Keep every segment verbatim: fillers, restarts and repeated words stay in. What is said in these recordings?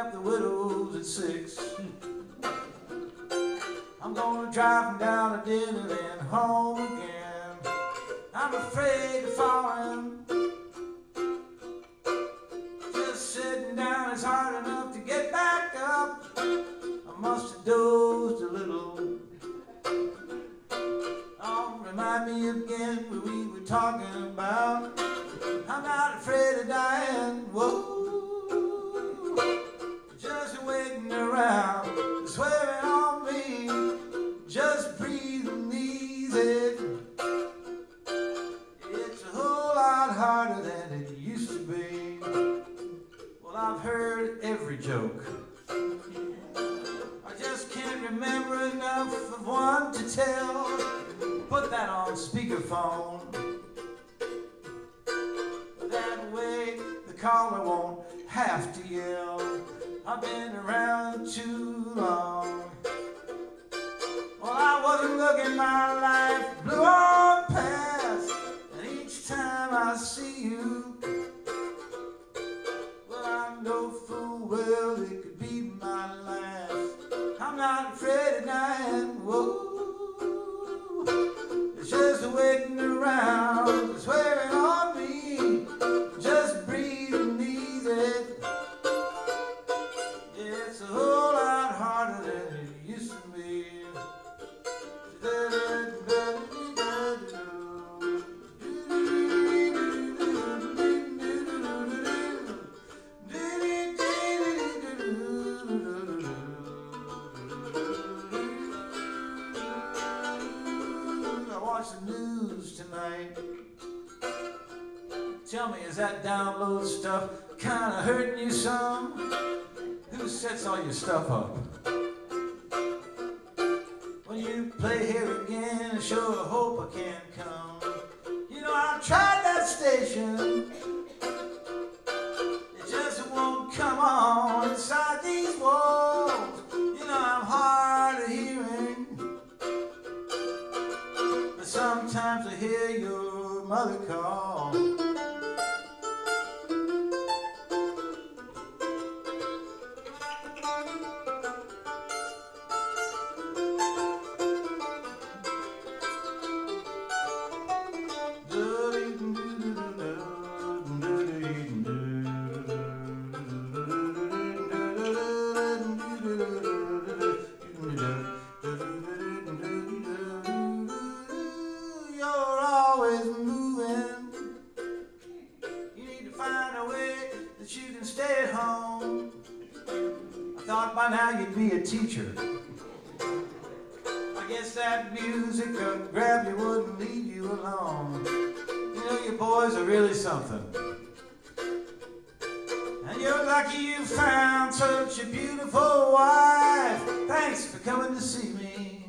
at the widow's at six. I'm gonna drive him down to dinner then home again. I'm afraid of falling. Just sitting down is hard enough to get back up. I must have dozed a little. Oh, remind me again what we were talking about. I'm not afraid of dying. Whoa. Just waiting around, swearing on me, just breathing easy. It's a whole lot harder than it used to be. Well, I've heard every joke. I just can't remember enough of one to tell. Put that on speakerphone. That way the caller won't have to yell. I've been around too long. Well, I wasn't looking, my life blew on past. And each time I see you, well, I know full well it could be my last. I'm not afraid of dying, whoa. It's just waiting around, swearing on me, just breathing easy. It's a whole lot harder than it used to be. I watched the news tonight. Tell me, is that download stuff kinda hurting you some? Who sets all your stuff up? When you play here again, I sure hope I can come. You know, I've tried that station. It just won't come on inside these walls. You know, I'm hard of hearing. But sometimes I hear your mother call. By now you'd be a teacher. I guess that music would grab you, wouldn't leave you alone. You know, your boys are really something. And you're lucky you found such a beautiful wife. Thanks for coming to see me.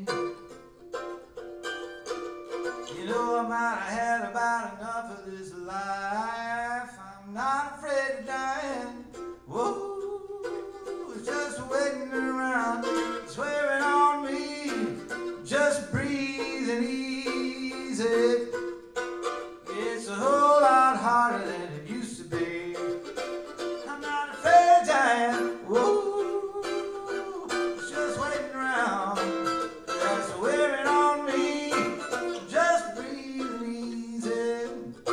You know, I might have had about enough of this life. I'm not afraid of dying. Whoa. Just waiting around, swearing on me, just breathing easy. It's a whole lot harder than it used to be. I'm not afraid of dying, whoa. Just waiting around, just swearing on me, just breathing easy.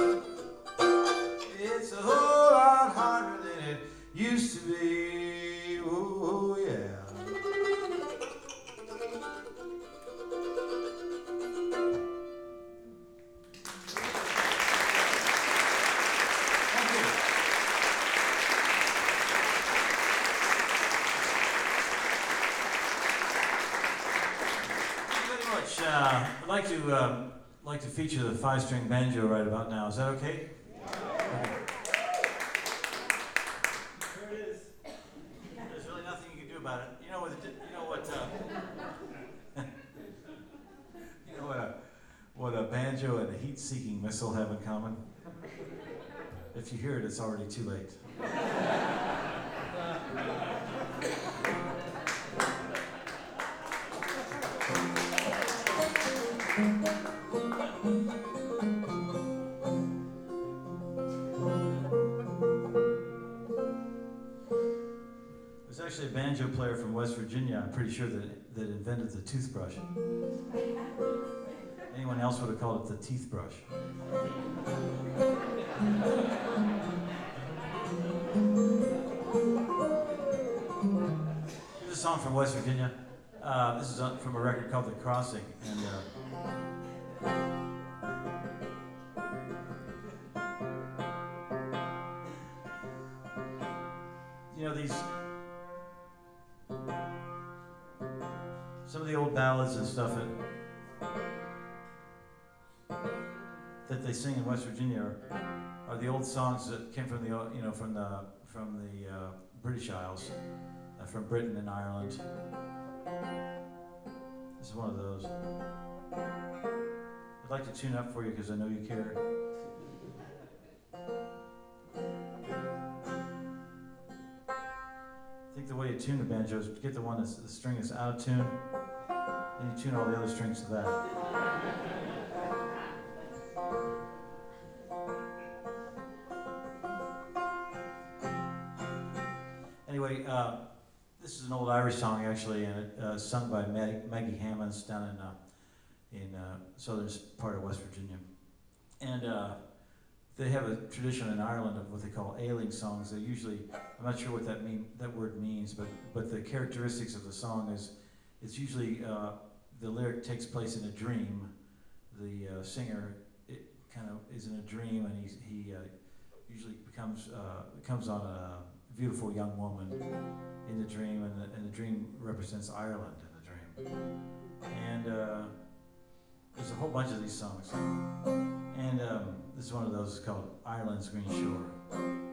It's a whole lot harder than it used to be. Oh, yeah. Thank you. Thank you very much. Uh, I'd like to um, like to feature the five-string banjo right about now. Is that okay? Yeah. Okay. About it. You know what? You know what? Uh, you know what? A, what a banjo and a heat-seeking missile have in common? If you hear it, it's already too late. actually a banjo player from West Virginia, I'm pretty sure, that, that invented the toothbrush. Anyone else would have called it the teeth brush. Here's a song from West Virginia. Uh, this is uh, from a record called The Crossing. And uh, you know, these, some of the old ballads and stuff that that they sing in West Virginia are, are the old songs that came from the, you know, from the from the uh, British Isles, uh, from Britain and Ireland. This is one of those. I'd like to tune up for you because I know you care. I think the way you tune the banjo is to get the one that's the string that's out of tune, and you tune all the other strings to that. Anyway, uh, this is an old Irish song actually, and it uh, sung by Maggie, Maggie Hammonds down in uh, in uh, southern part of West Virginia, and uh, they have a tradition in Ireland of what they call ailing songs. They usually, I'm not sure what that mean that word means, but but the characteristics of the song is, it's usually uh, the lyric takes place in a dream. The uh, singer it kind of is in a dream, and he's, he uh, usually becomes uh, comes on a beautiful young woman in the dream, and the, and the dream represents Ireland in the dream. And uh, there's a whole bunch of these songs. And um, this is one of those called Ireland's Green Shore.